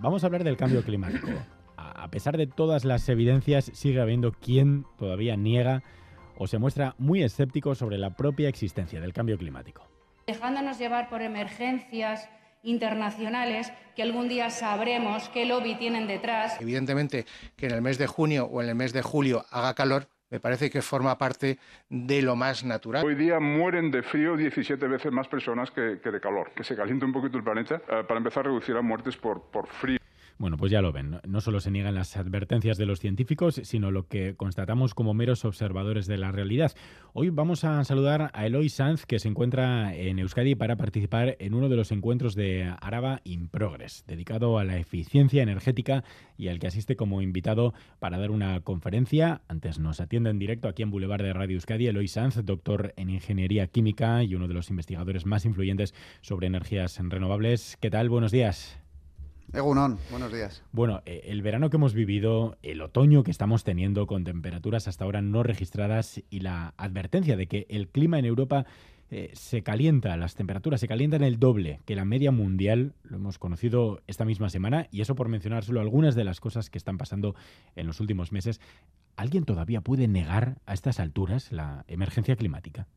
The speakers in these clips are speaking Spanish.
Vamos a hablar del cambio climático. A pesar de todas las evidencias, sigue habiendo quien todavía niega o se muestra muy escéptico sobre la propia existencia del cambio climático. Dejándonos llevar por emergencias internacionales que algún día sabremos qué lobby tienen detrás. Evidentemente que en el mes de junio o en el mes de julio haga calor, me parece que forma parte de lo más natural. Hoy día mueren de frío 17 veces más personas que de calor. Que se caliente un poquito el planeta para empezar a reducir las muertes por frío. Bueno, pues ya lo ven. No solo se niegan las advertencias de los científicos, sino lo que constatamos como meros observadores de la realidad. Hoy vamos a saludar a Eloy Sanz, que se encuentra en Euskadi para participar en uno de los encuentros de Araba in Progress, dedicado a la eficiencia energética y al que asiste como invitado para dar una conferencia. Antes nos atiende en directo aquí en Boulevard de Radio Euskadi Eloy Sanz, doctor en Ingeniería Química y uno de los investigadores más influyentes sobre energías renovables. ¿Qué tal? Buenos días. Egunon, buenos días. Bueno, el verano que hemos vivido, el otoño que estamos teniendo con temperaturas hasta ahora no registradas y la advertencia de que el clima en Europa se calienta, las temperaturas se calientan el doble que la media mundial, lo hemos conocido esta misma semana, y eso por mencionar solo algunas de las cosas que están pasando en los últimos meses. ¿Alguien todavía puede negar a estas alturas la emergencia climática?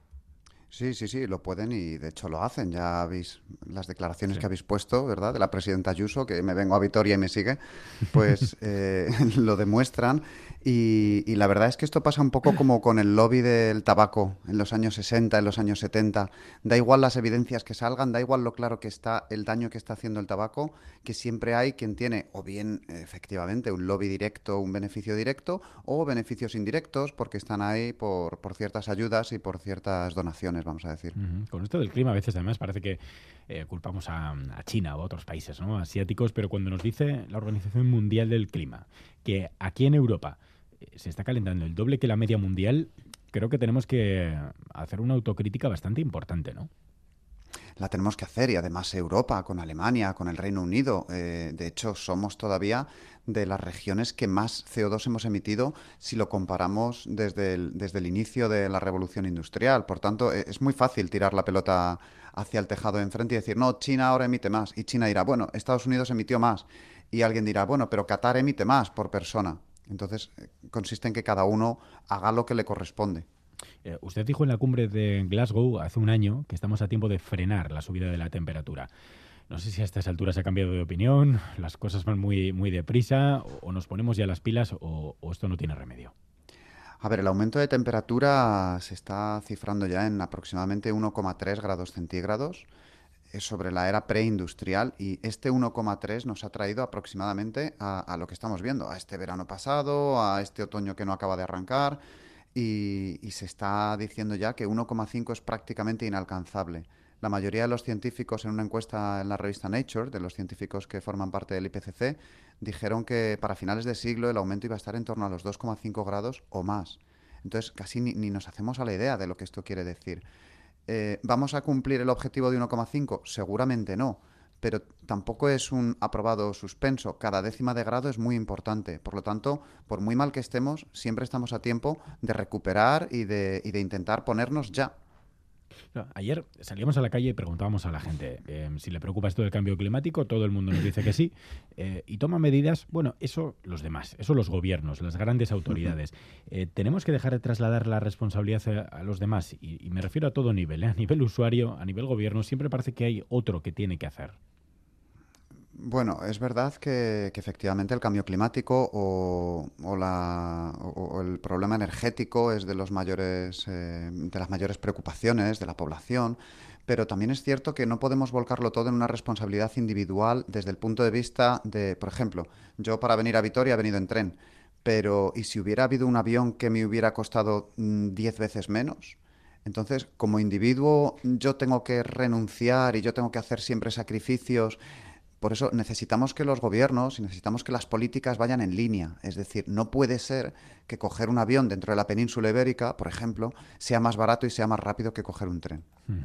Sí, lo pueden y de hecho lo hacen. Ya habéis las declaraciones que habéis puesto, ¿verdad? De la presidenta Ayuso, que me vengo a Vitoria y me sigue, pues lo demuestran. Y la verdad es que esto pasa un poco como con el lobby del tabaco en los años 60, en los años 70. Da igual las evidencias que salgan, da igual lo claro que está el daño que está haciendo el tabaco, que siempre hay quien tiene o bien efectivamente un lobby directo, un beneficio directo, o beneficios indirectos porque están ahí por ciertas ayudas y por ciertas donaciones, vamos a decir. Con esto del clima a veces además parece que culpamos a China o a otros países, ¿no?, asiáticos, pero cuando nos dice la Organización Mundial del Clima que aquí en Europa se está calentando el doble que la media mundial, creo que tenemos que hacer una autocrítica bastante importante, ¿no? La tenemos que hacer y además Europa, con Alemania, con el Reino Unido. De hecho, somos todavía de las regiones que más CO2 hemos emitido si lo comparamos desde el inicio de la revolución industrial. Por tanto, es muy fácil tirar la pelota hacia el tejado de enfrente y decir, no, China ahora emite más. Y China dirá, bueno, Estados Unidos emitió más. Y alguien dirá, bueno, pero Qatar emite más por persona. Entonces, consiste en que cada uno haga lo que le corresponde. Usted dijo en la cumbre de Glasgow hace un año que estamos a tiempo de frenar la subida de la temperatura. No sé si a estas alturas ha cambiado de opinión, las cosas van muy, muy deprisa, o nos ponemos ya las pilas o esto no tiene remedio. A ver, el aumento de temperatura se está cifrando ya en aproximadamente 1,3 grados centígrados sobre la era preindustrial, y este 1,3 nos ha traído aproximadamente a lo que estamos viendo, a este verano pasado, a este otoño que no acaba de arrancar, y se está diciendo ya que 1,5 es prácticamente inalcanzable. La mayoría de los científicos, en una encuesta en la revista Nature, de los científicos que forman parte del IPCC, dijeron que para finales de siglo el aumento iba a estar en torno a los 2,5 grados o más. Entonces casi ni nos hacemos a la idea de lo que esto quiere decir. ¿Vamos a cumplir el objetivo de 1,5? Seguramente no, pero tampoco es un aprobado o suspenso. Cada décima de grado es muy importante. Por lo tanto, por muy mal que estemos, siempre estamos a tiempo de recuperar y de intentar ponernos ya. Ayer salíamos a la calle y preguntábamos a la gente si le preocupa esto del cambio climático. Todo el mundo nos dice que sí, y toma medidas. Bueno, eso los demás, eso los gobiernos, las grandes autoridades. Tenemos que dejar de trasladar la responsabilidad a los demás, y me refiero a todo nivel, a nivel usuario, a nivel gobierno. Siempre parece que hay otro que tiene que hacer. Bueno, es verdad que efectivamente el cambio climático o el problema energético es de las mayores preocupaciones de la población, pero también es cierto que no podemos volcarlo todo en una responsabilidad individual desde el punto de vista de, por ejemplo, yo para venir a Vitoria he venido en tren, pero ¿y si hubiera habido un avión que me hubiera costado 10 veces menos? Entonces, como individuo, yo tengo que renunciar y yo tengo que hacer siempre sacrificios. Por eso necesitamos que los gobiernos y necesitamos que las políticas vayan en línea. Es decir, no puede ser que coger un avión dentro de la península ibérica, por ejemplo, sea más barato y sea más rápido que coger un tren.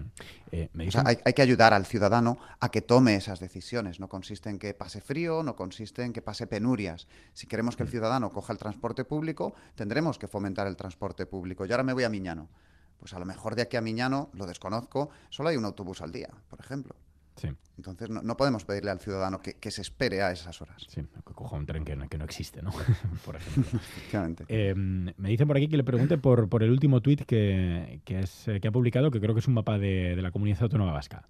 O sea, hay que ayudar al ciudadano a que tome esas decisiones. No consiste en que pase frío, no consiste en que pase penurias. Si queremos que el ciudadano coja el transporte público, tendremos que fomentar el transporte público. Y ahora me voy a Miñano. Pues a lo mejor de aquí a Miñano, lo desconozco, solo hay un autobús al día, por ejemplo. Sí. Entonces no podemos pedirle al ciudadano que se espere a esas horas. Sí, que coja un tren que no existe, ¿no? Por ejemplo. Efectivamente. Me dicen por aquí que le pregunte por el último tuit que ha publicado, que creo que es un mapa de la Comunidad Autónoma Vasca.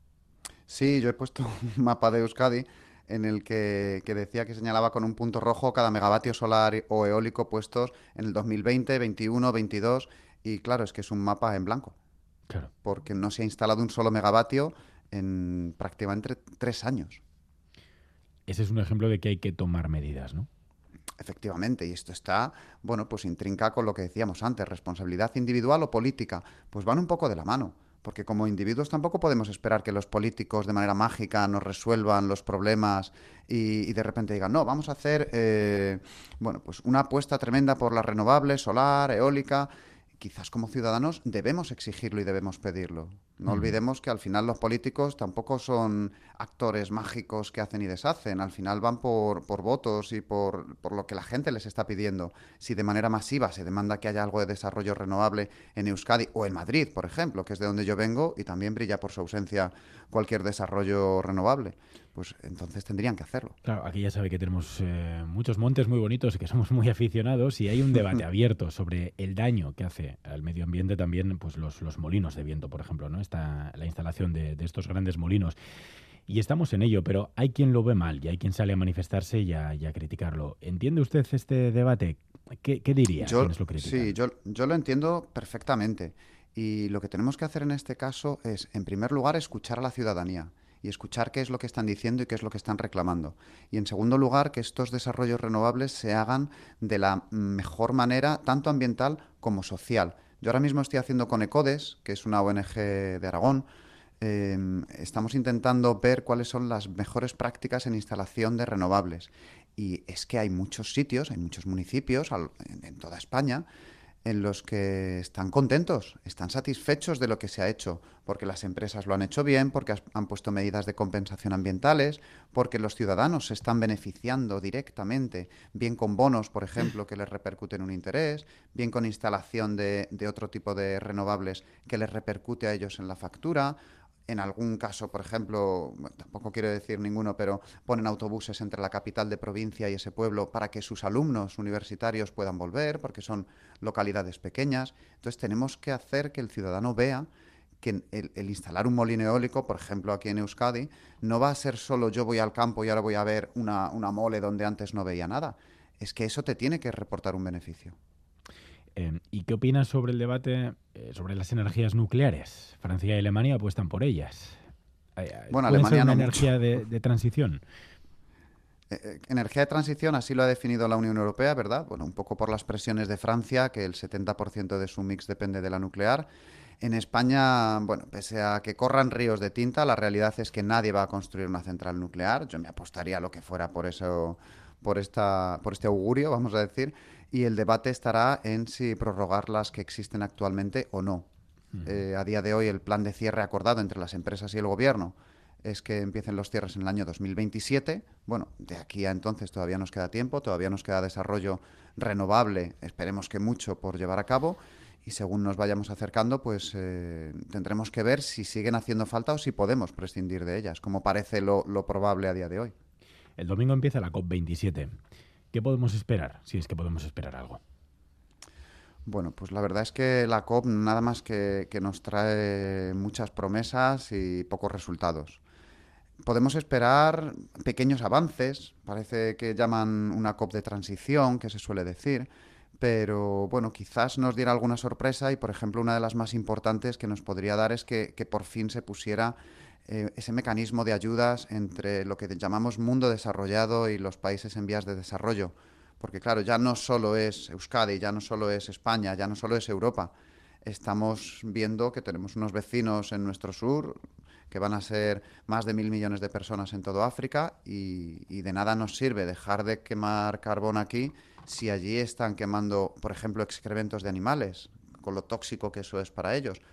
Sí, yo he puesto un mapa de Euskadi en el que decía que señalaba con un punto rojo cada megavatio solar o eólico puestos en el 2020, 21, 22 y claro, es que es un mapa en blanco. Claro. Porque no se ha instalado un solo megavatio en prácticamente 3 años. Ese es un ejemplo de que hay que tomar medidas, ¿no? Efectivamente, y esto está, bueno, pues intrinca con lo que decíamos antes, responsabilidad individual o política, pues van un poco de la mano, porque como individuos tampoco podemos esperar que los políticos de manera mágica nos resuelvan los problemas y de repente digan, no, vamos a hacer, bueno, pues una apuesta tremenda por las renovables, solar, eólica. Quizás como ciudadanos debemos exigirlo y debemos pedirlo. No olvidemos que al final los políticos tampoco son actores mágicos que hacen y deshacen. Al final van por votos y por lo que la gente les está pidiendo. Si de manera masiva se demanda que haya algo de desarrollo renovable en Euskadi o en Madrid, por ejemplo, que es de donde yo vengo y también brilla por su ausencia cualquier desarrollo renovable, pues entonces tendrían que hacerlo. Claro, aquí ya sabe que tenemos muchos montes muy bonitos y que somos muy aficionados y hay un debate abierto sobre el daño que hace al medio ambiente también pues los molinos de viento, por ejemplo, ¿no? La instalación de estos grandes molinos. Y estamos en ello, pero hay quien lo ve mal y hay quien sale a manifestarse y a criticarlo. ¿Entiende usted este debate? ¿Qué diría quienes lo critican? Sí, yo lo entiendo perfectamente. Y lo que tenemos que hacer en este caso es, en primer lugar, escuchar a la ciudadanía y escuchar qué es lo que están diciendo y qué es lo que están reclamando. Y en segundo lugar, que estos desarrollos renovables se hagan de la mejor manera, tanto ambiental como social. Yo ahora mismo estoy haciendo con ECODES, que es una ONG de Aragón. Estamos intentando ver cuáles son las mejores prácticas en instalación de renovables. Y es que hay muchos sitios, hay muchos municipios en toda España en los que están contentos, están satisfechos de lo que se ha hecho, porque las empresas lo han hecho bien, porque han puesto medidas de compensación ambientales, porque los ciudadanos se están beneficiando directamente, bien con bonos, por ejemplo, que les repercuten un interés, bien con instalación de otro tipo de renovables que les repercute a ellos en la factura. En algún caso, por ejemplo, bueno, tampoco quiero decir ninguno, pero ponen autobuses entre la capital de provincia y ese pueblo para que sus alumnos universitarios puedan volver, porque son localidades pequeñas. Entonces tenemos que hacer que el ciudadano vea que el instalar un molino eólico, por ejemplo, aquí en Euskadi, no va a ser solo yo voy al campo y ahora voy a ver una mole donde antes no veía nada. Es que eso te tiene que reportar un beneficio. ¿Y qué opinas sobre el debate sobre las energías nucleares? Francia y Alemania apuestan por ellas. Bueno, ¿Puede ser Alemania una no energía de transición? Energía de transición, así lo ha definido la Unión Europea, ¿verdad? Bueno, un poco por las presiones de Francia, que el 70% de su mix depende de la nuclear. En España, bueno, pese a que corran ríos de tinta, la realidad es que nadie va a construir una central nuclear. Yo me apostaría a lo que fuera por eso, por este augurio, vamos a decir, y el debate estará en si prorrogar las que existen actualmente o no. A día de hoy, el plan de cierre acordado entre las empresas y el gobierno es que empiecen los cierres en el año 2027. Bueno, de aquí a entonces todavía nos queda tiempo, todavía nos queda desarrollo renovable, esperemos que mucho por llevar a cabo, y según nos vayamos acercando, pues tendremos que ver si siguen haciendo falta o si podemos prescindir de ellas, como parece lo probable a día de hoy. El domingo empieza la COP27. ¿Qué podemos esperar, si es que podemos esperar algo? Bueno, pues la verdad es que la COP nada más que nos trae muchas promesas y pocos resultados. Podemos esperar pequeños avances, parece que llaman una COP de transición, que se suele decir, pero bueno, quizás nos diera alguna sorpresa y, por ejemplo, una de las más importantes que nos podría dar es que por fin se pusiera ese mecanismo de ayudas entre lo que llamamos mundo desarrollado y los países en vías de desarrollo. Porque claro, ya no solo es Euskadi, ya no solo es España, ya no solo es Europa. Estamos viendo que tenemos unos vecinos en nuestro sur que van a ser más de 1.000 millones de personas en todo África y de nada nos sirve dejar de quemar carbón aquí si allí están quemando, por ejemplo, excrementos de animales, con lo tóxico que eso es para ellos,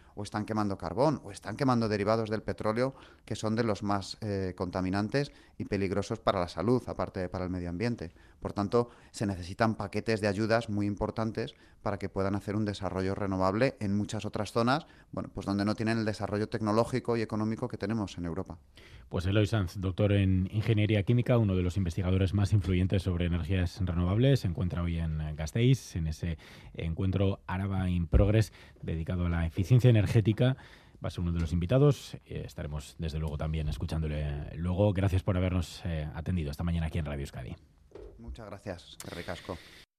o están quemando carbón, o están quemando derivados del petróleo, que son de los más contaminantes y peligrosos para la salud, aparte de para el medio ambiente. Por tanto, se necesitan paquetes de ayudas muy importantes para que puedan hacer un desarrollo renovable en muchas otras zonas, bueno, pues donde no tienen el desarrollo tecnológico y económico que tenemos en Europa. Pues Eloy Sanz, doctor en Ingeniería Química, uno de los investigadores más influyentes sobre energías renovables, se encuentra hoy en Gasteiz, en ese encuentro Araba in Progress dedicado a la eficiencia energética. Va a ser uno de los invitados. Estaremos, desde luego, también escuchándole luego. Gracias por habernos atendido esta mañana aquí en Radio Euskadi. Muchas gracias, qué ricasco.